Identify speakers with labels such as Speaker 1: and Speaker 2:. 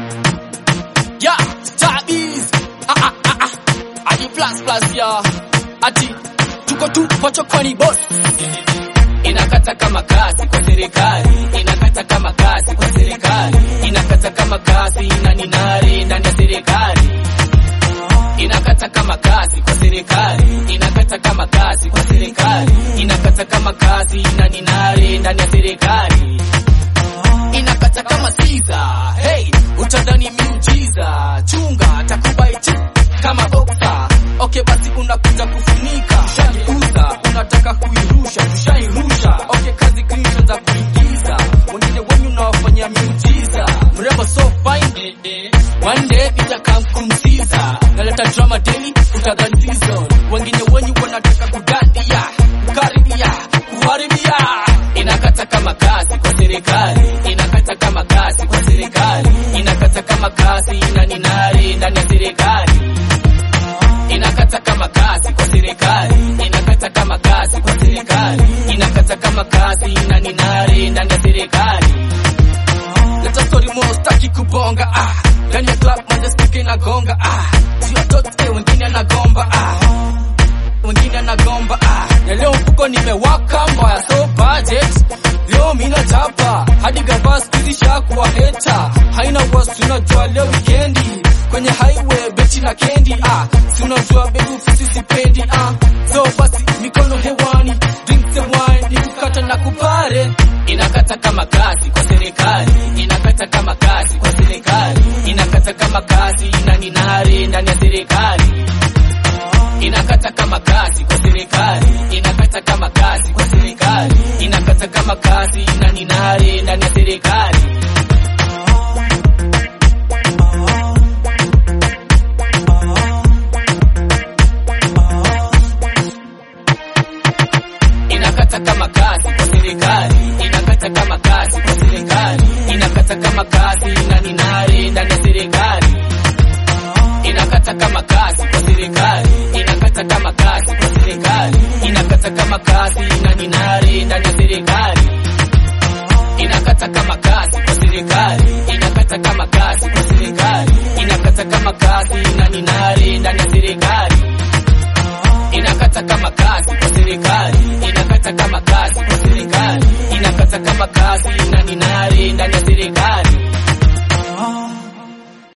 Speaker 1: Yeah, Tabiz. Adi plus ya. Ati tuko tu pochokoni boss. Inakata kama kasi kwa serikali, inakata kama kasi kwa serikali, inakata kama kasi na ninari ndani ya serikali. Inakata kama kasi kwa serikali, inakata kama kasi kwa serikali, inakata kama kasi na ninari ndani ya serikali. Inakata kama Caesar, hey, utadhani miujiza, chunga takubaiti kama boxer. Okay basi unakuja kufunika, tushaiuza, unataka kuirusha, tushairusha. Okay kazi clean za kuingiza, wengine wenyu unawafanyia miujiza. Mrembo so fine, one day itakamkumsiza. Naleta drama daily, utadhani season. Wengine wenyu wanataka kudadia, kukaribia, kuharibia. Inakata kama kasi kwa serikali, inakata kama kasi kwa serikali, inakata kama kasi na ninari ndani ya serikali. Inakata kama kasi kwa serikali, inakata kama kasi kwa serikali, inakata kama kasi na ninari ndani ya serikali. Leta story mo staki kubonga ndani ya club mwanza speaker na gonga sio tote wengine anagomba wengine anagomba na leo mfuko nimewaka mbaya so budget. Leo mina chapa hadi gavas kizisha kuwa heta, haina wasi unajua leo weekendi kwenye highway beti na candy si unajua baby fisi sipendi so basi mikono hewani, drink the wine nikukata na kupare. Inakata kama kasi kwa serikali, inakata kama kasi kwa serikali, inakata kama kasi na ninari ndani ya serikali. Inakata kama kasi kwa serikali, inakata kama kasi kwa serikali, inakata kama kasi na ninari ndani ya serikali. Inakata kama kasi kwa serikali, inakata kama kasi kwa serikali, inakata kama kasi na ninari ndani ya serikali. Inakata kama kasi kwa serikali, inakata kama kasi kwa serikali, inakata kama kasi na ninari ndani ya serikali. Inakata kama kasi kwa serikali, inakata kama kasi kwa serikali, inakata kama kasi na